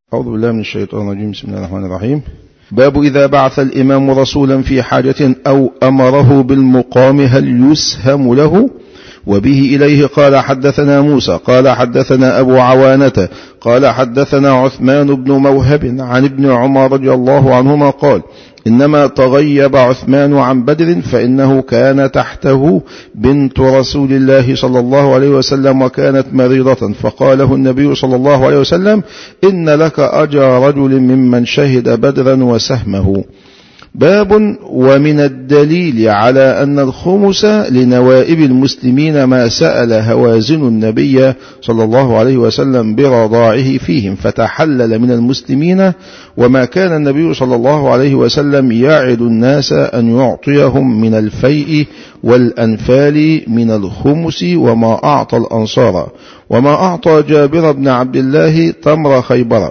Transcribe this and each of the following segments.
أعوذ بالله من الشيطان الرجيم. بسم الله الرحمن الرحيم. باب إذا بعث الإمام رسولا في حاجة أو أمره بالمقام هل يسهم له؟ وبه إليه قال حدثنا موسى قال حدثنا أبو عوانة قال حدثنا عثمان بن موهب عن ابن عمر رضي الله عنهما قال إنما تغيب عثمان عن بدر فإنه كان تحته بنت رسول الله صلى الله عليه وسلم وكانت مريضة، فقاله النبي صلى الله عليه وسلم إن لك أجر رجل ممن شهد بدرا وسهمه. باب ومن الدليل على أن الخمس لنوائب المسلمين ما سأل هوازن النبي صلى الله عليه وسلم برضاعه فيهم فتحلل من المسلمين، وما كان النبي صلى الله عليه وسلم يعد الناس أن يعطيهم من الفيء والأنفال من الخمس وما أعطى الأنصار، وما أعطى جابر بن عبد الله تمر خيبر.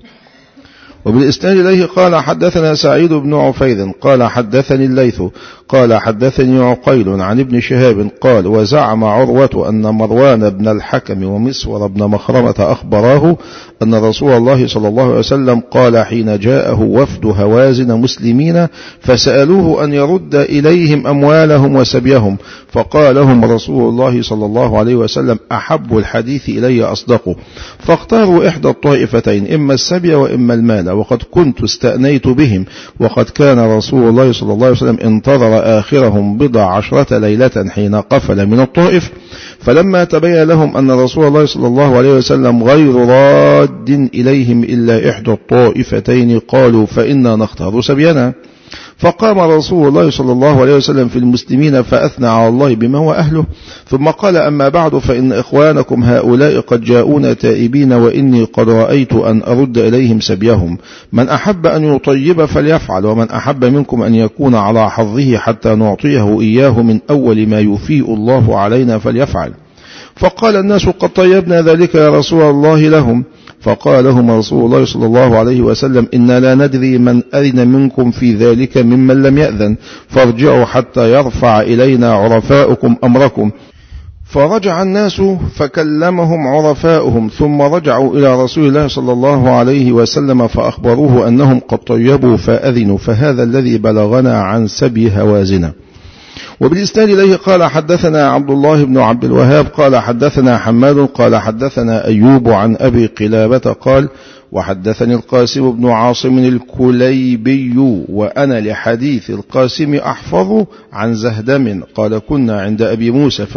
وبالإسناد إليه قال حدثنا سعيد بن عفير قال حدثني الليث قال حدثني عقيل عن ابن شهاب قال وزعم عروة أن مروان بن الحكم ومسور بن مخرمة أخبراه أن رسول الله صلى الله عليه وسلم قال حين جاءه وفد هوازن مسلمين فسألوه أن يرد إليهم أموالهم وسبيهم، فقال لهم رسول الله صلى الله عليه وسلم أحب الحديث إلي أصدقه، فاختاروا إحدى الطائفتين إما السبي وإما المال، وقد كنت استأنيت بهم، وقد كان رسول الله صلى الله عليه وسلم انتظر آخرهم 19 ليلة حين قفل من الطائف، فلما تبين لهم أن رسول الله صلى الله عليه وسلم غير راد إليهم إلا إحدى الطائفتين قالوا فإنا نختار سبينا، فقام رسول الله صلى الله عليه وسلم في المسلمين فأثنى على الله بما هو أهله، ثم قال أما بعد فإن إخوانكم هؤلاء قد جاءون تائبين، وإني قد رأيت أن أرد إليهم سبيهم، من أحب أن يطيب فليفعل، ومن أحب منكم أن يكون على حظه حتى نعطيه إياه من أول ما يفيء الله علينا فليفعل. فقال الناس قد طيبنا ذلك يا رسول الله لهم، فقال لهم رسول الله صلى الله عليه وسلم إنا لا ندري من أذن منكم في ذلك ممن لم يأذن، فارجعوا حتى يرفع إلينا عرفاؤكم أمركم. فرجع الناس فكلمهم عرفاؤهم، ثم رجعوا إلى رسول الله صلى الله عليه وسلم فأخبروه أنهم قد طيبوا فأذنوا، فهذا الذي بلغنا عن سبي هوازن. وبالإسناد إليه قال حدثنا عبد الله بن عبد الوهاب قال حدثنا حماد قال حدثنا أيوب عن أبي قلابة قال وحدثني القاسم بن عاصم الكليبي وأنا لحديث القاسم أحفظ عن زهدم قال كنا عند أبي موسى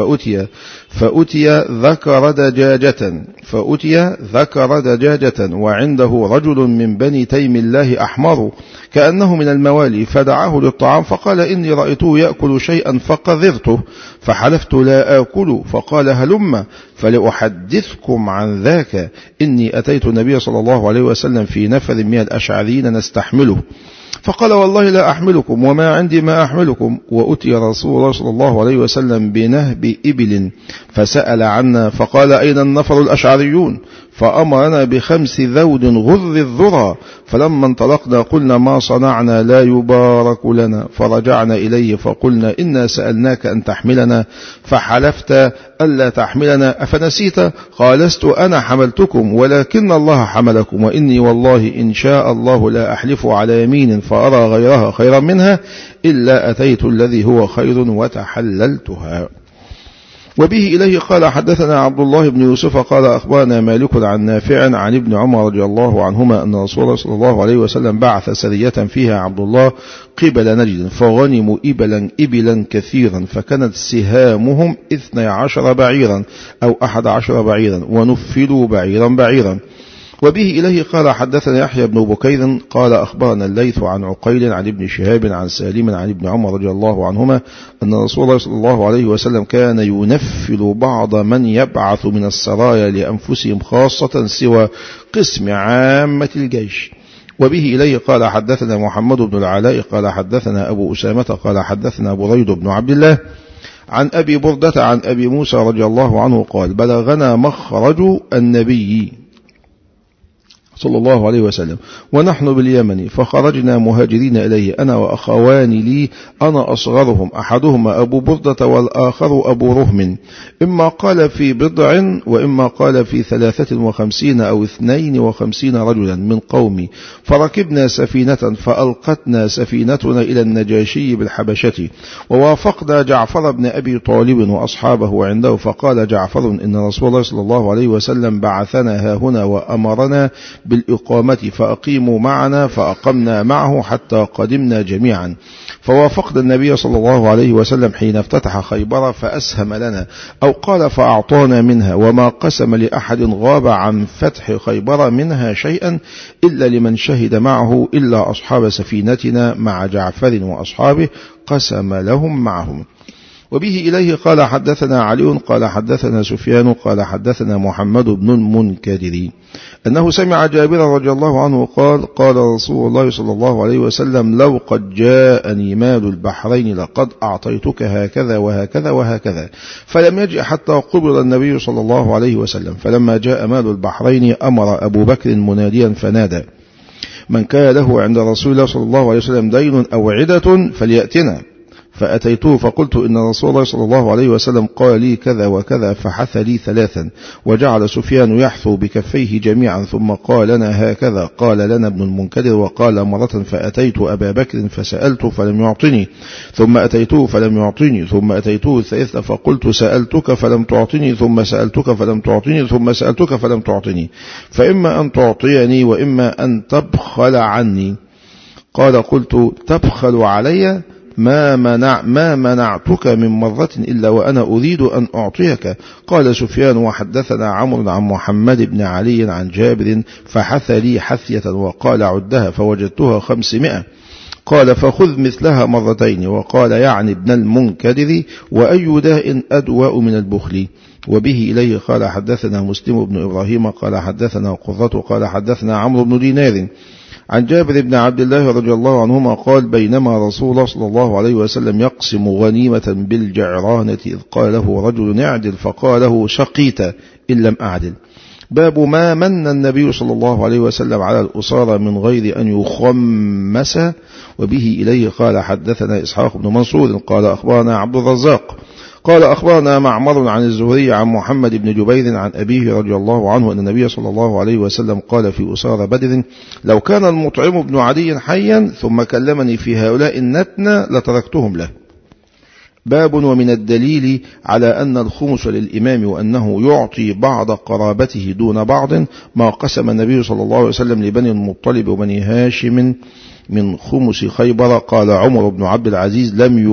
فأتي ذكر دجاجة وعنده رجل من بني تيم الله أحمر كأنه من الموالي، فدعاه للطعام فقال إني رأيته يأكل شيئا فقذرته فحلفت لا آكل، فقال هلم فلأحدثكم عن ذاك، إني أتيت النبي صلى الله عليه وسلم في نفر من الأشعريين نستحمله، فقال والله لا أحملكم وما عندي ما أحملكم. وأتي رسول الله صلى الله عليه وسلم بنهب إبل فسأل عنا فقال أين النفر الأشعريون، فأمرنا ب5 ذود غر الذرى، فلما انطلقنا قلنا ما صنعنا لا يبارك لنا، فرجعنا إليه فقلنا إنا سألناك أن تحملنا فحلفت ألا تحملنا أفنسيت؟ قال لست أنا حملتكم ولكن الله حملكم، وإني والله إن شاء الله لا أحلف على يمين فأرى غيرها خيرا منها إلا أتيت الذي هو خير وتحللتها. وبه إليه قال حدثنا عبد الله بن يوسف قال أخبرنا مالك عن نافع عن ابن عمر رضي الله عنهما أن رسول الله صلى الله عليه وسلم بعث سرية فيها عبد الله قبل نجد، فغنموا إبلا كثيرا، فكانت سهامهم 12 بعيرا أو 11 بعيرا، ونفلوا بعيرا. وبه إليه قال حدثنا يحيى بن بكير قال أخبرنا الليث عن عقيل عن ابن شهاب عن سالم عن ابن عمر رضي الله عنهما أن رسول الله صلى الله عليه وسلم كان ينفل بعض من يبعث من السرايا لأنفسهم خاصة سوى قسم عامة الجيش. وبه إليه قال حدثنا محمد بن العلاء قال حدثنا أبو أسامة قال حدثنا بريد بن عبد الله عن أبي بردة عن أبي موسى رضي الله عنه قال بلغنا مخرج النبي صلى الله عليه وسلم ونحن باليمن، فخرجنا مهاجرين إليه أنا وأخوان لي، أنا أصغرهم، أحدهما أبو بردة والآخر أبو رهم، إما قال في بضع وإما قال في 53 أو 52 رجلا من قومي، فركبنا سفينة فألقتنا سفينتنا إلى النجاشي بالحبشة، ووافقنا جعفر بن أبي طالب وأصحابه عنده، فقال جعفر إن رسول الله صلى الله عليه وسلم بعثنا هاهنا وأمرنا بالإقامة، فأقيموا معنا، فأقمنا معه حتى قدمنا جميعا، فوافقنا النبي صلى الله عليه وسلم حين افتتح خيبر فأسهم لنا، أو قال فأعطانا منها، وما قسم لأحد غاب عن فتح خيبر منها شيئا إلا لمن شهد معه إلا أصحاب سفينتنا مع جعفر وأصحابه قسم لهم معهم. وبه إليه قال حدثنا علي قال حدثنا سفيان قال حدثنا محمد بن المنكدر أنه سمع جابر رضي الله عنه قال قال رسول الله صلى الله عليه وسلم لو قد جاءني مال البحرين لقد أعطيتك هكذا وهكذا وهكذا، فلم يجئ حتى قبض النبي صلى الله عليه وسلم. فلما جاء مال البحرين أمر أبو بكر مناديا فنادى من كان له عند رسول الله صلى الله عليه وسلم دين أو عدة فليأتنا، فأتيته فقلت إن رسول الله صلى الله عليه وسلم قال لي كذا وكذا، فحث لي ثلاثا، وجعل سفيان يحثو بكفيه جميعا، ثم قال لنا هكذا قال لنا ابن المنكدر، وقال مرة فأتيت أبا بكر فسألته فلم يعطني، ثم أتيته فلم يعطني، ثم أتيته الثالثة فقلت سألتك فلم تعطني، ثم سألتك فلم تعطني، ثم سألتك فلم تعطني، فإما أن تعطيني وإما أن تبخل عني. قال قلت تبخل علي؟ ما منعتك من مرة إلا وأنا أريد أن أعطيك. قال سفيان وحدثنا عمرو عن محمد بن علي عن جابر فحث لي حثية وقال عدها فوجدتها 500. قال فخذ مثلها مرتين. وقال يعني ابن المنكدر وأي داء أدواء من البخل. وبه إليه قال حدثنا مسلم بن إبراهيم قال حدثنا قرة قال حدثنا عمرو بن دينار عن جابر بن عبد الله رضي الله عنهما قال بينما رسول الله صلى الله عليه وسلم يقسم غنيمة بالجعرانة إذ قال له رجل اعدل، فقال له شقيت إن لم أعدل. باب ما من النبي صلى الله عليه وسلم على الأسارى من غير أن يخمس. وبه إليه قال حدثنا إسحاق بن منصور قال أخبرنا عبد الرزاق قال أخبرنا معمر عن الزهري عن محمد بن جبير عن أبيه رضي الله عنه أن النبي صلى الله عليه وسلم قال في أسارى بدر لو كان المطعم بن عدي حيا ثم كلمني في هؤلاء النتنى لتركتهم له. باب ومن الدليل على أن الخمس للإمام وأنه يعطي بعض قرابته دون بعض ما قسم النبي صلى الله عليه وسلم لبني المطلب وبني هاشم من خمس خيبر. قال عمر بن عبد العزيز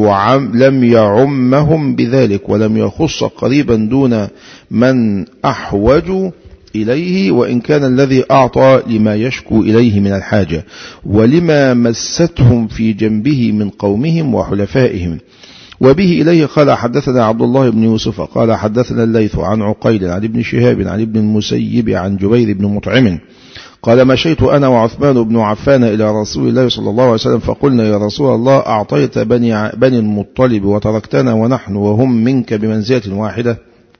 لم يعمهم بذلك ولم يخص قريبا دون من أحوج إليه، وإن كان الذي أعطى لما يشكو إليه من الحاجة ولما مستهم في جنبه من قومهم وحلفائهم. وبه إليه قال حدثنا عبد الله بن يوسف قال حدثنا الليث عن عقيل عن ابن شهاب عن ابن المسيب عن جبير بن مطعم قال مشيت أنا وعثمان بن عفان إلى رسول الله صلى الله عليه وسلم فقلنا يا رسول الله أعطيت بني المطلب وتركتنا ونحن وهم منك بمنزلة واحدة.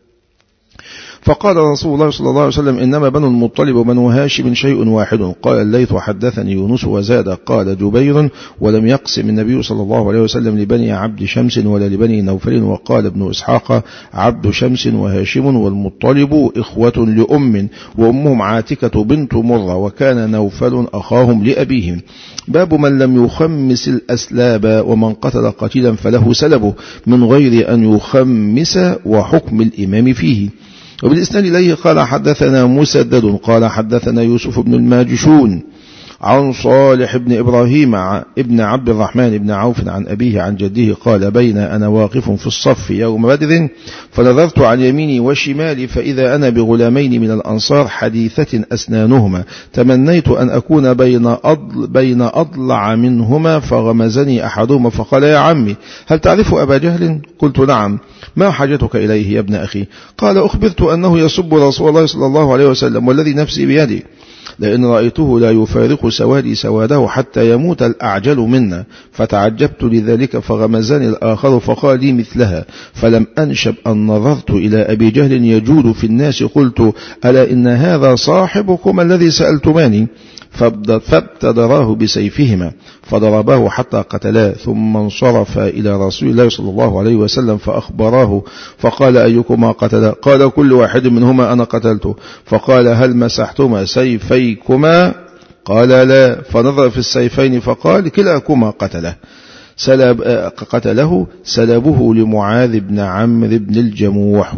فقال رسول الله صلى الله عليه وسلم إنما بنو المطلب وبنو هاشم شيء واحد. قال الليث حدثني يونس وزاد قال جبير ولم يقسم النبي صلى الله عليه وسلم لبني عبد شمس ولا لبني نوفل. وقال ابن إسحاق عبد شمس وهاشم والمطلب إخوة لأم وأمهم عاتكة بنت مرة وكان نوفل أخاهم لأبيهم. باب من لم يخمس الأسلاب ومن قتل قتيلا فله سلبه من غير أن يخمس وحكم الإمام فيه. وبالإسناد إليه قال حدثنا مسدد قال حدثنا يوسف بن الماجشون عن صالح بن إبراهيم ابن عبد الرحمن بن عوف عن أبيه عن جده قال بين أنا واقف في الصف يوم بدر فنظرت عن يميني وشمالي فإذا أنا بغلامين من الأنصار حديثة أسنانهما تمنيت أن أكون بين أضلع منهما فغمزني أحدهما فقال يا عمي هل تعرف أبا جهل؟ قلت نعم. ما حاجتك إليه يا ابن أخي؟ قال أخبرت أنه يسب رسول الله صلى الله عليه وسلم والذي نفسي بيده لئن رأيته لا يفارق سوادي سواده حتى يموت الأعجل منا. فتعجبت لذلك فغمزني الآخر فقال لي مثلها، فلم أنشب أن نظرت إلى أبي جهل يجود في الناس قلت ألا إن هذا صاحبكم الذي سألتماني؟ فابتدراه بسيفهما فضرباه حتى قتلاه، ثم انصرف إلى رسول الله صلى الله عليه وسلم فأخبراه فقال أيكما قتل؟ قال كل واحد منهما أنا قتلته. فقال هل مسحتما سيفيكما؟ قال لا. فنظر في السيفين فقال كلاكما قتله. سلبه لمعاذ بن عمرو بن الجموح،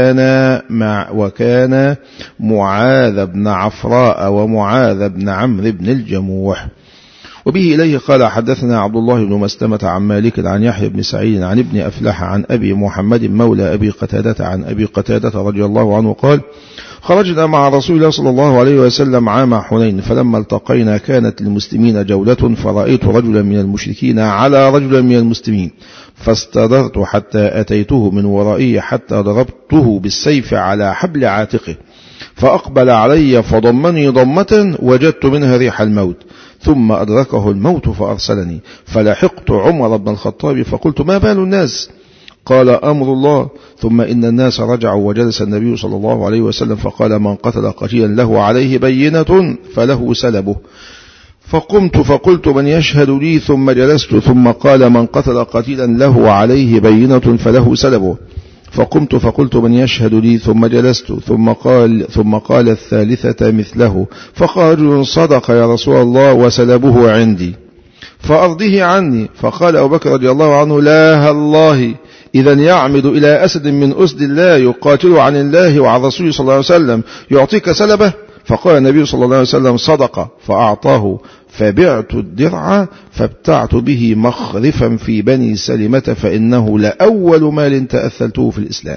وكان معاذ بن عفراء ومعاذ بن عمرو بن الجموح. وبه إليه قال حدثنا عبد الله بن مسلمة عن مالك عن يحيى بن سعيد عن ابن أفلح عن أبي محمد مولى أبي قتادة عن أبي قتادة رضي الله عنه قال خرجنا مع رسول الله صلى الله عليه وسلم عام حنين، فلما التقينا كانت للمسلمين جولة، فرأيت رجلا من المشركين على رجل من المسلمين، فاستدرت حتى أتيته من ورائي حتى ضربته بالسيف على حبل عاتقه، فأقبل علي فضمني ضمة وجدت منها ريح الموت، ثم أدركه الموت فأرسلني، فلحقت عمر بن الخطاب فقلت ما بال الناس؟ قال أمر الله. ثم إن الناس رجعوا وجلس النبي صلى الله عليه وسلم فقال من قتل قتيلا له عليه بينة فله سلبه. فقمت فقلت من يشهد لي؟ ثم جلست. ثم قال من قتل قتيلا له عليه بينة فله سلبه. فقمت فقلت من يشهد لي؟ ثم جلست. ثم قال الثالثة مثله. فقال صدق يا رسول الله وسلبه عندي فأرضه عني. فقال أبو بكر رضي الله عنه لا الله إذا يعمد إلى أسد من أسد الله يقاتل عن الله وعن رسوله صلى الله عليه وسلم يعطيك سلبه؟ فقال النبي صلى الله عليه وسلم صدق، فأعطاه، فبعت الدرع فابتعت به مخرفا في بني سلمة فإنه لأول مال تأثلته في الإسلام.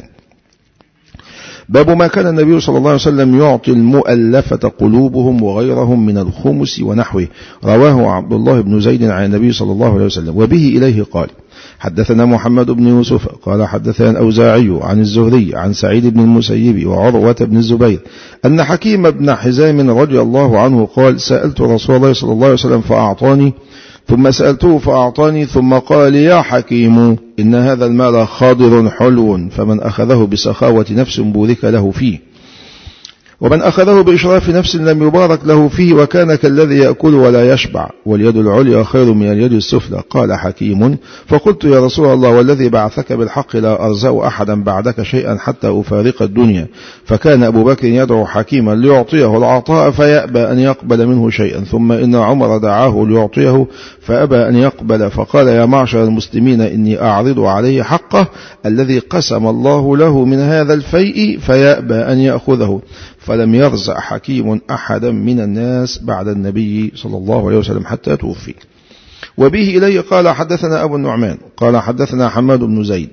باب ما كان النبي صلى الله عليه وسلم يعطي المؤلفة قلوبهم وغيرهم من الخمس ونحوه. رواه عبد الله بن زيد عن النبي صلى الله عليه وسلم. وبه إليه قال حدثنا محمد بن يوسف قال حدثنا الأوزاعي عن الزهري عن سعيد بن المسيب وعروة بن الزبير أن حكيم بن حزام رضي الله عنه قال سألت رسول الله صلى الله عليه وسلم فأعطاني، ثم سألته فأعطاني، ثم قال يا حكيم إن هذا المال خاضر حلو، فمن أخذه بسخاوة نفس بورك له فيه، ومن أخذه بإشراف نفس لم يبارك له فيه، وكان كالذي يأكل ولا يشبع، واليد العليا خير من اليد السفلى. قال حكيم فقلت يا رسول الله والذي بعثك بالحق لا أرزق أحدا بعدك شيئا حتى أفارق الدنيا. فكان أبو بكر يدعو حكيما ليعطيه العطاء فيأبى أن يقبل منه شيئا، ثم إن عمر دعاه ليعطيه فأبى أن يقبل، فقال يا معشر المسلمين إني أعرض عليه حقه الذي قسم الله له من هذا الفيء فيأبى أن يأخذه. فلم يرزق حكيم أحدا من الناس بعد النبي صلى الله عليه وسلم حتى توفي. وبه إليه قال حدثنا أبو النعمان قال حدثنا حماد بن زيد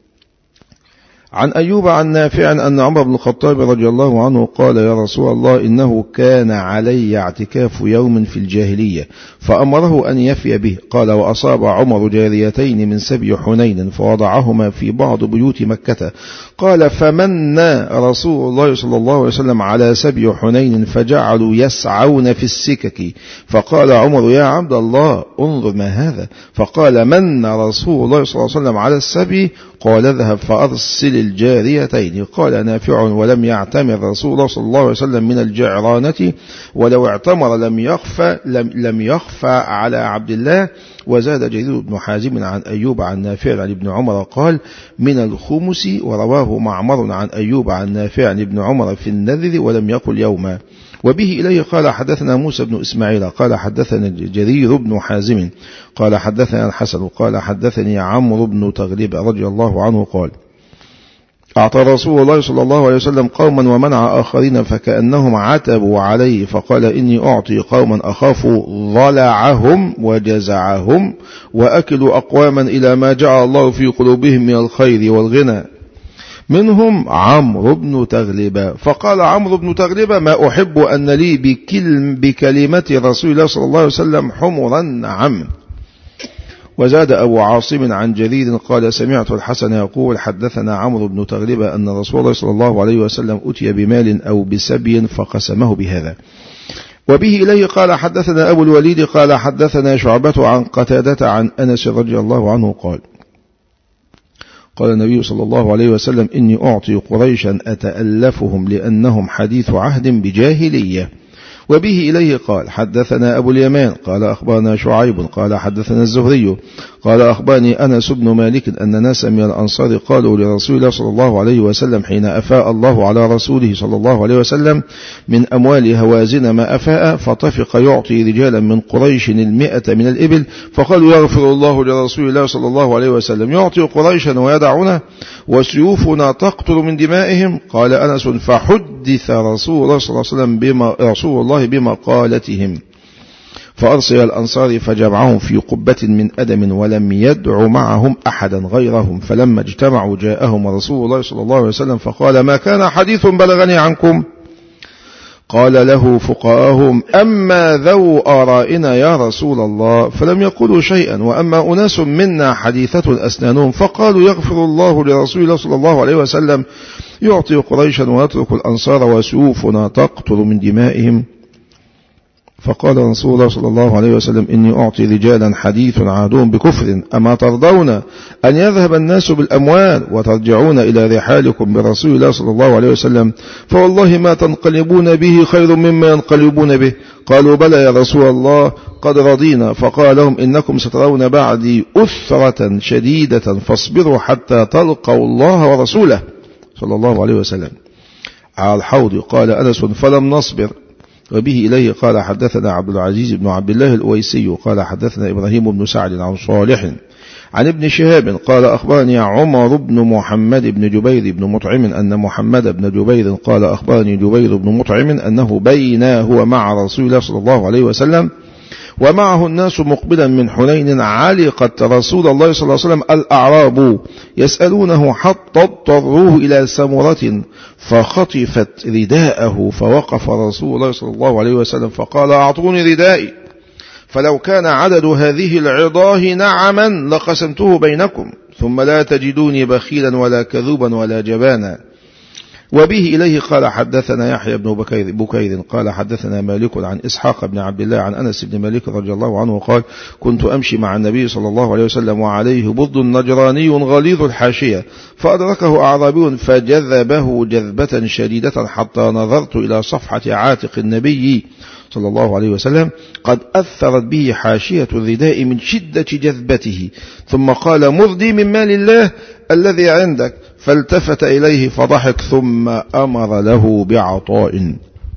عن أيوب عن نافع أن عمر بن الخطاب رضي الله عنه قال يا رسول الله إنه كان علي اعتكاف يوم في الجاهلية فأمره أن يفي به. قال وأصاب عمر جاريتين من سبي حنين فوضعهما في بعض بيوت مكة. قال فمن رسول الله صلى الله عليه وسلم على سبي حنين فجعلوا يسعون في السكك. فقال عمر يا عبد الله انظر ما هذا. فقال من رسول الله صلى الله عليه وسلم على السبي؟ قال اذهب فأرسل الجاريتين. قال نافع ولم يعتمر رسول الله صلى الله عليه وسلم من الجعرانة، ولو اعتمر لم يخفى على عبد الله. وزاد جرير بن حازم عن أيوب عن نافع عن ابن عمر قال من الخمس. ورواه معمر عن أيوب عن نافع عن ابن عمر في النذر ولم يقل يوما. وبه إليه قال حدثنا موسى بن إسماعيل قال حدثنا جرير بن حازم قال حدثنا الحسن قال حدثني عمرو بن تغلب رضي الله عنه قال أعطى رسول الله صلى الله عليه وسلم قوما ومنع آخرين فكأنهم عتبوا عليه، فقال إني أعطي قوما أخاف ضلعهم وجزعهم وأكل أقواما إلى ما جعل الله في قلوبهم من الخير والغنى، منهم عمرو بن تغلب. فقال عمرو بن تغلب ما أحب أن لي بكلمة رسول الله صلى الله عليه وسلم حمرا نعم. وزاد أبو عاصم عن جرير قال سمعت الحسن يقول حدثنا عمرو بن تغلب أن رسول الله صلى الله عليه وسلم أتي بمال أو بسبي فقسمه بهذا. وبه إليه قال حدثنا أبو الوليد قال حدثنا شعبة عن قتادة عن أنس رضي الله عنه قال قال النبي صلى الله عليه وسلم إني أعطي قريشا أتألفهم لأنهم حديث عهد بجاهلية. وبه إليه قال حدثنا أبو اليمان قال أخبرنا شعيب قال حدثنا الزهري قال أخبرني أنس بن مالك أن ناسا من الأنصار قالوا لرسول الله صلى الله عليه وسلم حين أفاء الله على رسوله صلى الله عليه وسلم من أموال هوازن ما أفاء فطفق يعطي رجالا من قريش 100 من الإبل فقالوا يغفر الله لرسول الله صلى الله عليه وسلم يعطي قريشا ويدعنا وسيوفنا تقطر من دمائهم. قال أنس فحدث رسول الله صلى الله عليه وسلم بمقالتهم فأرسل الأنصار فجمعهم في قبة من أدم ولم يدع معهم أحدا غيرهم فلما اجتمعوا جاءهم رسول الله صلى الله عليه وسلم فقال ما كان حديث بلغني عنكم؟ قال له فقهاءهم أما ذو آرائنا يا رسول الله فلم يقولوا شيئا وأما أناس منا حديثة أسنانهم فقالوا يغفر الله لرسول الله صلى الله عليه وسلم يعطي قريشا ويترك الأنصار وسيوفنا تقطر من دمائهم. فقال رسول الله صلى الله عليه وسلم إني أعطي رجالا حديث عهدهم بكفر أما ترضون أن يذهب الناس بالأموال وترجعون إلى رحالكم برسول الله صلى الله عليه وسلم فوالله ما تنقلبون به خير مما ينقلبون به. قالوا بلى يا رسول الله قد رضينا. فقال لهم إنكم سترون بعدي أثرة شديدة فاصبروا حتى تلقوا الله ورسوله صلى الله عليه وسلم على الحوض. قال أنس فلم نصبر. وبه إليه قال حدثنا عبد العزيز بن عبد الله الأويسي قال حدثنا إبراهيم بن سعد عن صالح عن ابن شهاب قال أخبرني عمر بن محمد بن جبير بن مطعم أن محمد بن جبير قال أخبرني جبير بن مطعم أنه بينا هو مع رسول الله صلى الله عليه وسلم ومعه الناس مقبلا من حنين علقت رسول الله صلى الله عليه وسلم الأعراب يسألونه حتى اضطروه إلى سمرة فخطفت رداءه فوقف رسول الله صلى الله عليه وسلم فقال أعطوني ردائي فلو كان عدد هذه العظاه نعما لقسمته بينكم ثم لا تجدوني بخيلا ولا كذوبا ولا جبانا. وبه إليه قال حدثنا يحيى بن بكير قال حدثنا مالك عن إسحاق بن عبد الله عن أنس بن مالك رضي الله عنه قال كنت أمشي مع النبي صلى الله عليه وسلم وعليه بض نجراني غليظ الحاشية فأدركه أعرابي فجذبه جذبة شديدة حتى نظرت إلى صفحة عاتق النبي صلى الله عليه وسلم قد أثرت به حاشية الرداء من شدة جذبته ثم قال مرضي من مال الله الذي عندك فالتفت إليه فضحك ثم أمر له بعطاء.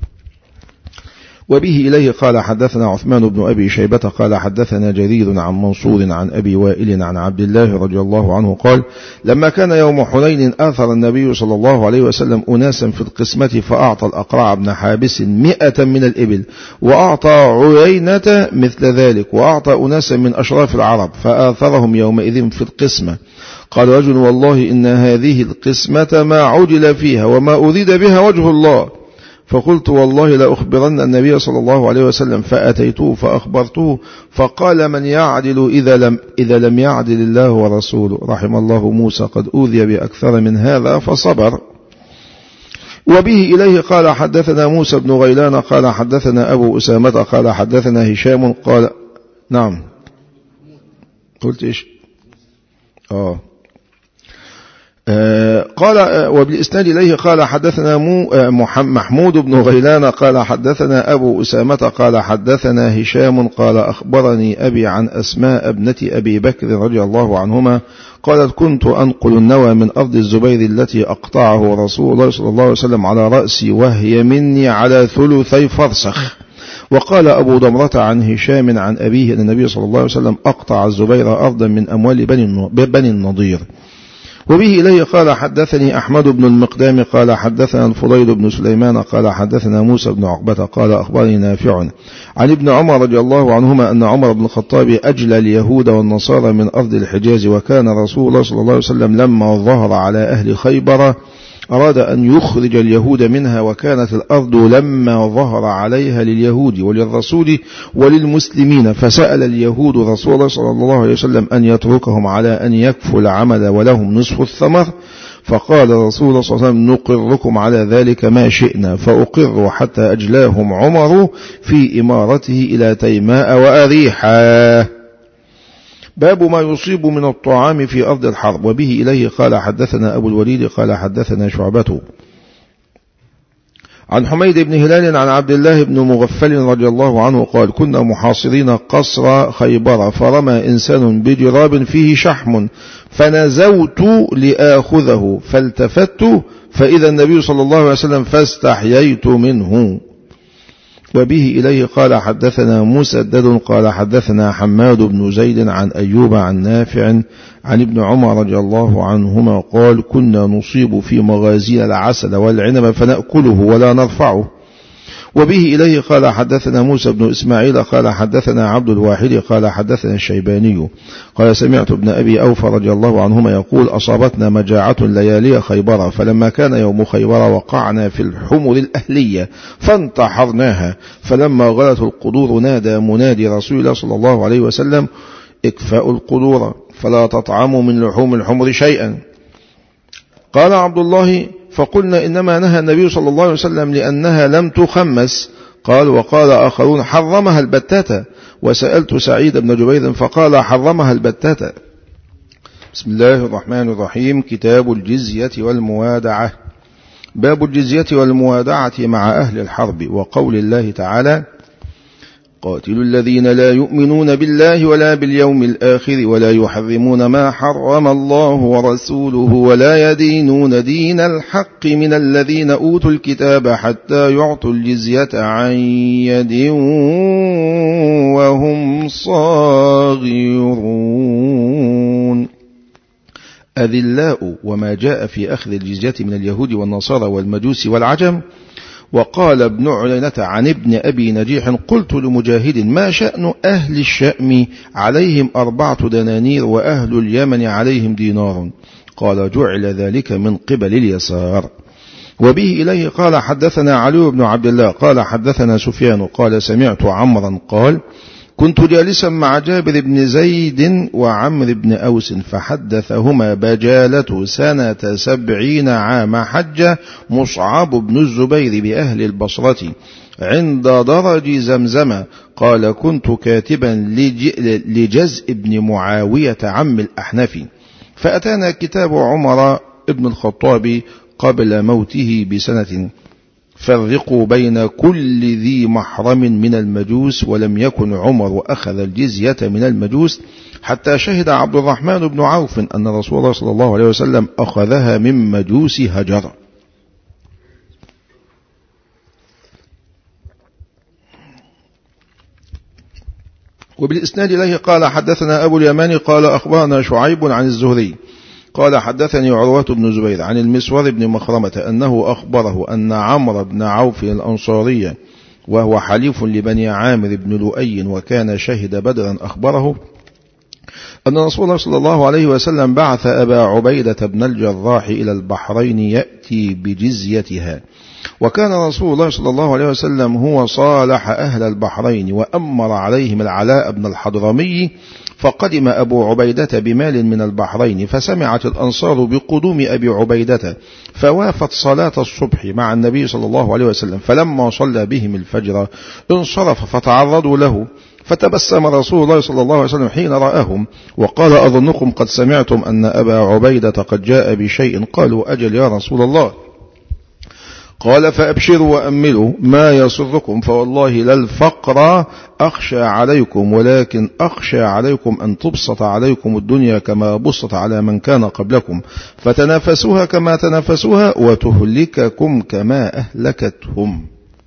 وبه إليه قال حدثنا عثمان بن أبي شيبة قال حدثنا جرير عن منصور عن أبي وائل عن عبد الله رضي الله عنه قال لما كان يوم حنين آثر النبي صلى الله عليه وسلم أناسا في القسمة فأعطى الأقرع بن حابس 100 من الإبل وأعطى عيينة مثل ذلك وأعطى أناسا من أشراف العرب فآثرهم يومئذ في القسمة. قال رجل والله إن هذه القسمة ما عجل فيها وما أريد بها وجه الله. فقلت والله لأخبرن النبي صلى الله عليه وسلم فأتيته فأخبرته فقال من يعدل إذا لم يعدل الله ورسوله رحم الله موسى قد أوذي بأكثر من هذا فصبر. وبه إليه قال حدثنا موسى بن غيلان قال حدثنا أبو أسامة قال حدثنا هشام قال نعم قلت إيش قال وبالإسناد إليه قال حدثنا محمود بن غيلان قال حدثنا أبو أسامة قال حدثنا هشام قال أخبرني أبي عن أسماء ابنة أبي بكر رضي الله عنهما قالت كنت أنقل النوى من أرض الزبير التي أقطعه رسول الله صلى الله عليه وسلم على رأسي وهي مني على 3 فرسخ. وقال أبو ضمرة عن هشام عن أبيه أن النبي صلى الله عليه وسلم أقطع الزبير أرضا من أموال بني النضير. وبه إليه قال حدثني أحمد بن المقدام قال حدثنا الفضيل بن سليمان قال حدثنا موسى بن عقبة قال أخبرني نافع عن ابن عمر رضي الله عنهما أن عمر بن الخطاب أجلى اليهود والنصارى من أرض الحجاز وكان رسول الله صلى الله عليه وسلم لما ظهر على أهل خيبر أراد أن يخرج اليهود منها وكانت الأرض لما ظهر عليها لليهود وللرسول وللمسلمين فسأل اليهود رسول الله صلى الله عليه وسلم أن يتركهم على أن يكفوا العمل ولهم نصف الثمر فقال رسول الله صلى الله عليه وسلم نقركم على ذلك ما شئنا، فأقروا حتى أجلاهم عمر في إمارته إلى تيماء وأريحا. باب ما يصيب من الطعام في أرض الحرب. وبه إليه قال حدثنا أبو الوليد قال حدثنا شعبة عن حميد بن هلال عن عبد الله بن مغفل رضي الله عنه قال كنا محاصرين قصر خيبر، فرمى إنسان بجراب فيه شحم، فنزوت لآخذه، فالتفت فإذا النبي صلى الله عليه وسلم فاستحييت منه. وبه إليه قال حدثنا مسدد قال حدثنا حماد بن زيد عن أيوب عن نافع عن ابن عمر رضي الله عنهما قال كنا نصيب في مغازينا العسل والعنب فنأكله ولا نرفعه. وبه إليه قال حدثنا موسى بن إسماعيل قال حدثنا عبد الواحد قال حدثنا الشيباني قال سمعت ابن أبي أوفى رضي الله عنهما يقول أصابتنا مجاعة ليالي خيبر، فلما كان يوم خيبر وقعنا في الحمر الأهلية فانتحرناها، فلما غلت القدور نادى منادي رسول الله صلى الله عليه وسلم اكفأوا القدور فلا تطعموا من لحوم الحمر شيئا. قال عبد الله فقلنا إنما نهى النبي صلى الله عليه وسلم لأنها لم تخمس. قال وقال آخرون حرمها البتة. وسألت سعيد بن جبير فقال حرمها البتة. بسم الله الرحمن الرحيم. كتاب الجزية والموادعة. باب الجزية والموادعة مع أهل الحرب. وقول الله تعالى قاتلوا الذين لا يؤمنون بالله ولا باليوم الآخر ولا يحرمون ما حرم الله ورسوله ولا يدينون دين الحق من الذين أوتوا الكتاب حتى يعطوا الجزية عن يد وهم صاغرون. أذلاء وما جاء في أخذ الجزية من اليهود والنصارى والمجوس والعجم. وقال ابن علينة عن ابن أبي نجيح قلت لمجاهد ما شأن أهل الشأم عليهم 4 دنانير وأهل اليمن عليهم دينار؟ قال جعل ذلك من قبل اليسار. وبه إليه قال حدثنا علي بن عبد الله قال حدثنا سفيان قال سمعت عمرا قال كنت جالسا مع جابر بن زيد وعمر بن أوس فحدثهما بجالة سنة 70 عام حج مصعب بن الزبير بأهل البصرة عند درج زمزم قال كنت كاتبا لجزء بن معاوية عم الأحنف، فأتانا كتاب عمر بن الخطاب قبل موته بسنة فرقوا بين كل ذي محرم من المجوس، ولم يكن عمر أخذ الجزية من المجوس حتى شهد عبد الرحمن بن عوف أن رسول الله صلى الله عليه وسلم أخذها من مجوس هجر. وبالإسناد إليه قال حدثنا أبو اليمان قال أخبرنا شعيب عن الزهري قال حدثني عروة بن زبير عن المسور بن مخرمة أنه أخبره أن عمرو بن عوف الأنصاري وهو حليف لبني عامر بن لؤي وكان شهد بدرا أخبره أن رسول الله صلى الله عليه وسلم بعث أبا عبيدة بن الجراح إلى البحرين يأتي بجزيتها، وكان رسول الله صلى الله عليه وسلم هو صالح أهل البحرين وأمر عليهم العلاء بن الحضرمي، فقدم أبو عبيدة بمال من البحرين، فسمعت الأنصار بقدوم أبي عبيدة فوافت صلاة الصبح مع النبي صلى الله عليه وسلم، فلما صلى بهم الفجر انصرف فتعرضوا له، فتبسم رسول الله صلى الله عليه وسلم حين رآهم وقال أظنكم قد سمعتم أن أبا عبيدة قد جاء بشيء؟ قالوا أجل يا رسول الله. قال فأبشروا وأملوا ما يسركم، فوالله لا الفقر أخشى عليكم ولكن أخشى عليكم أن تبسط عليكم الدنيا كما بسط على من كان قبلكم، فتنافسوها كما تنافسوها وتهلككم كما أهلكتهم.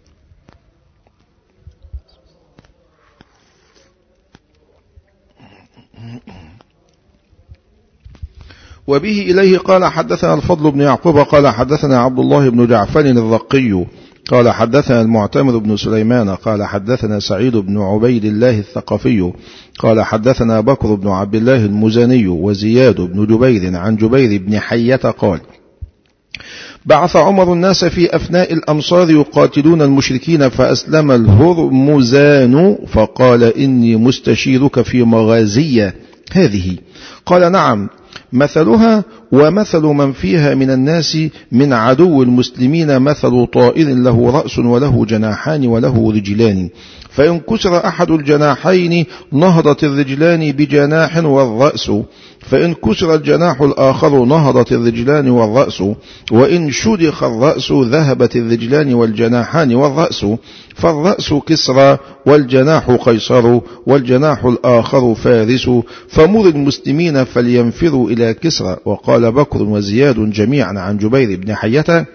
وبه إليه قال حدثنا الفضل بن يعقوب قال حدثنا عبد الله بن جعفر الرقي قال حدثنا المعتمر بن سليمان قال حدثنا سعيد بن عبيد الله الثقفي قال حدثنا بكر بن عبد الله المزني وزياد بن جبير عن جبير بن حية قال بعث عمر الناس في أفناء الأمصار يقاتلون المشركين، فأسلم الهرمزان فقال إني مستشيرك في مغازية هذه. قال نعم، مثلها ومثل من فيها من الناس من عدو المسلمين مثل طائر له رأس وله جناحان وله رجلان، فإن كسر أحد الجناحين نهضت الرجلان بجناح والرأس، فإن كسر الجناح الآخر نهضت الرجلان والرأس، وإن شدخ الرأس ذهبت الرجلان والجناحان والرأس، فالرأس كسرى والجناح قيصر والجناح الآخر فارس، فمر المسلمين فلينفروا إلى كسرى. وقال بكر وزياد جميعا عن جبير بن حية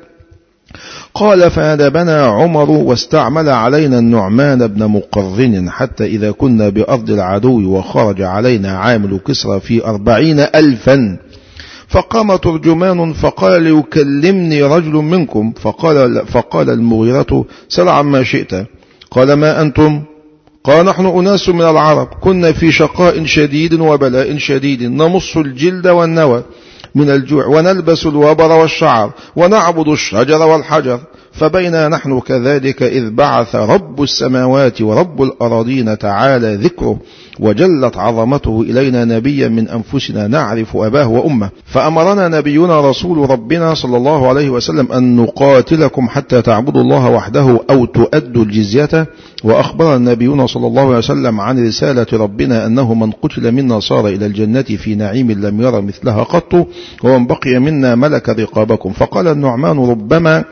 قال فأدبنا عمر واستعمل علينا النعمان بن مقرن حتى إذا كنا بأرض العدو وخرج علينا عامل كسرى في 40,000 فقام ترجمان فقال يكلمني رجل منكم، فقال المغيرة سل عما شئت. قال ما أنتم؟ قال نحن أناس من العرب كنا في شقاء شديد وبلاء شديد، نمص الجلد والنوى من الجوع ونلبس الوبر والشعر ونعبد الشجر والحجر، فبينا نحن كذلك إذ بعث رب السماوات ورب الأراضين تعالى ذكره وجلت عظمته إلينا نبيا من أنفسنا نعرف أباه وأمه، فأمرنا نبينا رسول ربنا صلى الله عليه وسلم أن نقاتلكم حتى تعبدوا الله وحده أو تؤدوا الجزية. وأخبر نبينا صلى الله عليه وسلم عن رسالة ربنا أنه من قتل منا صار إلى الجنة في نعيم لم ير مثلها قط، ومن بقي منا ملك رقابكم. فقال النعمان ربما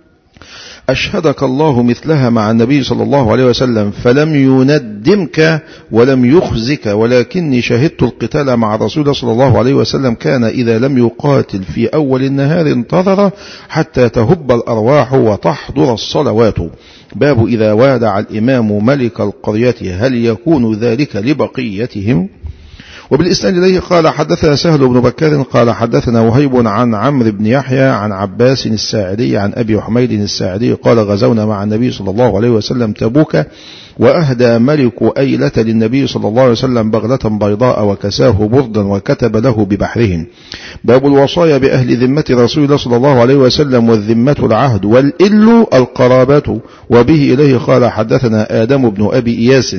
أشهدك الله مثلها مع النبي صلى الله عليه وسلم فلم يندمك ولم يخزك، ولكني شهدت القتال مع رسول الله صلى الله عليه وسلم كان إذا لم يقاتل في أول النهار انتظر حتى تهب الأرواح وتحضر الصلوات. باب إذا وادع الإمام ملك القرية هل يكون ذلك لبقيتهم؟ وبالإسناد إليه قال حدثنا سهل بن بكار قال حدثنا وهيب عن عمرو بن يحيى عن عباس الساعدي عن أبي حميد الساعدي قال غزونا مع النبي صلى الله عليه وسلم تبوك، وأهدى ملك أيلة للنبي صلى الله عليه وسلم بغلة بيضاء وكساه بردا وكتب له ببحرهم. باب الوصايا بأهل ذمة رسول الله صلى الله عليه وسلم، والذمة العهد والإل القرابة. وبه إليه قال حدثنا آدم بن أبي إياس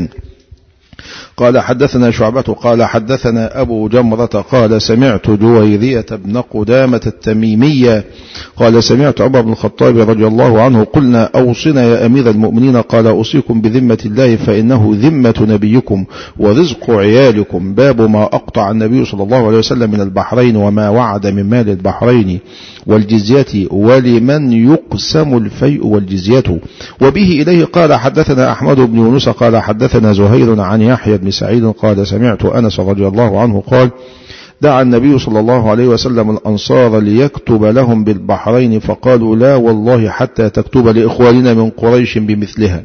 قال حدثنا شعبة قال حدثنا أبو جمرة قال سمعت جويرية بن قدامة التميمية قال سمعت عمر بن الخطاب رضي الله عنه قلنا أوصنا يا أمير المؤمنين قال أوصيكم بذمة الله فإنه ذمة نبيكم ورزق عيالكم. باب ما أقطع النبي صلى الله عليه وسلم من البحرين وما وعد من مال البحرين والجزية ولمن يقسم الفيء والجزية. وبه إليه قال حدثنا أحمد بن يونس قال حدثنا زهير عن يحيى بن سعيد قال سمعت أنس رضي الله عنه قال دعا النبي صلى الله عليه وسلم الأنصار ليكتب لهم بالبحرين فقالوا لا والله حتى تكتب لإخواننا من قريش بمثلها،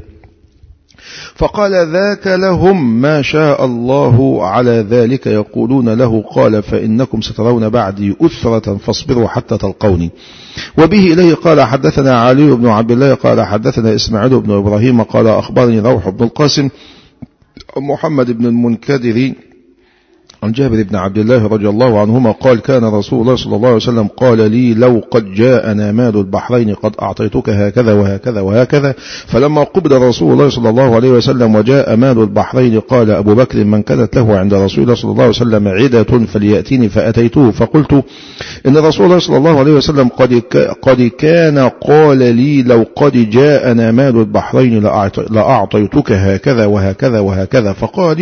فقال ذاك لهم ما شاء الله على ذلك يقولون له قال فإنكم سترون بعدي أثرة فاصبروا حتى تلقوني. وبه إليه قال حدثنا علي بن عبد الله قال حدثنا إسماعيل بن إبراهيم قال أخبرني روح بن القاسم محمد بن المنكدر عن جابر بن عبد الله رضي الله عنهما قال كان رسول الله صلى الله عليه وسلم قال لي لو قد جاءنا مال البحرين قد أعطيتك هكذا وهكذا وهكذا. فلما قبض رسول الله صلى الله عليه وسلم وجاء مال البحرين قال أبو بكر من كانت له عند رسول الله صلى الله عليه وسلم عدة فليأتيني فأتيته فقلت إن رسول الله صلى الله عليه وسلم قد كان قال لي لو قد جاءنا مال البحرين لأعطيتك هكذا وهكذا وهكذا.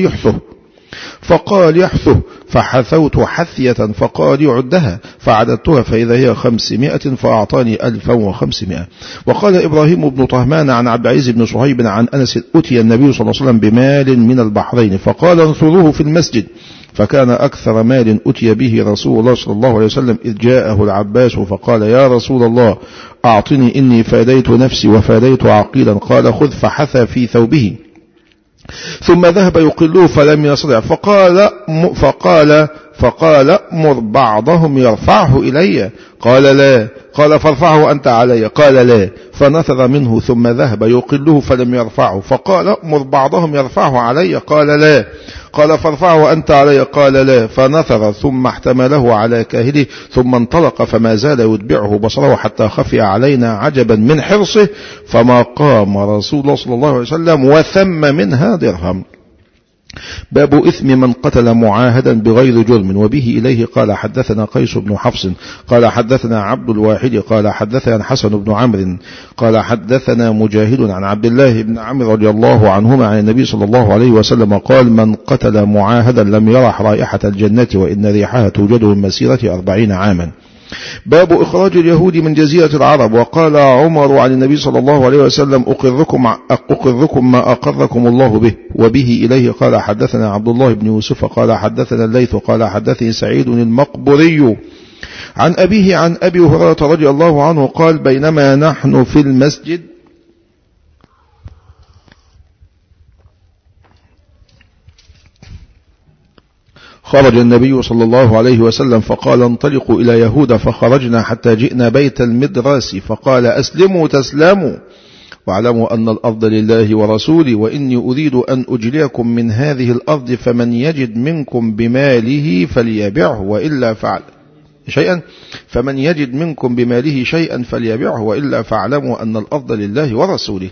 فقال يحثه فحثوت حثية فقال يعدها فعددتها فإذا هي 500 فأعطاني 1500. وقال إبراهيم بن طهمان عن عبد العزيز بن صهيب عن أنس أتي النبي صلى الله عليه وسلم بمال من البحرين فقال انثروه في المسجد، فكان أكثر مال أتي به رسول الله صلى الله عليه وسلم إذ جاءه العباس فقال يا رسول الله أعطني إني فاديت نفسي وفاديت عقيلا. قال خذ فحثى في ثوبه ثم ذهب يقله فلم يستطع فقال مر بعضهم يرفعه إلي قال لا قال فارفعه أنت علي قال لا فنثر منه ثم ذهب يقله فلم يرفعه فقال مر بعضهم يرفعه علي قال لا قال فارفعه أنت علي قال لا فنثر ثم احتمله على كاهله ثم انطلق فما زال يتبعه بصره حتى خفي علينا عجبا من حرصه فما قام رسول الله صلى الله عليه وسلم وثم منها درهم. باب إثم من قتل معاهدا بغير جرم. وبه إليه قال حدثنا قيس بن حفص قال حدثنا عبد الواحد قال حدثنا حسن بن عمرو قال حدثنا مجاهد عن عبد الله بن عمرو رضي الله عنهما عن النبي صلى الله عليه وسلم قال: من قتل معاهدا لم يرح رائحة الجنة وإن ريحها توجد من مسيرة 40 عاما. باب إخراج اليهود من جزيرة العرب. وقال عمر عن النبي صلى الله عليه وسلم: أقركم ما أقركم الله به. وبه إليه قال حدثنا عبد الله بن يوسف قال حدثنا الليث قال حدثني سعيد المقبري عن أبيه عن أبي هريرة رضي الله عنه قال: بينما نحن في المسجد خرج النبي صلى الله عليه وسلم فقال: انطلقوا إلى يهود. فخرجنا حتى جئنا بيت المدراس فقال: أسلموا تسلموا واعلموا أن الأرض لله ورسوله وإني أريد أن أجليكم من هذه الأرض فمن يجد منكم بماله فليبعه وإلا فاعلموا أن الأرض لله ورسوله.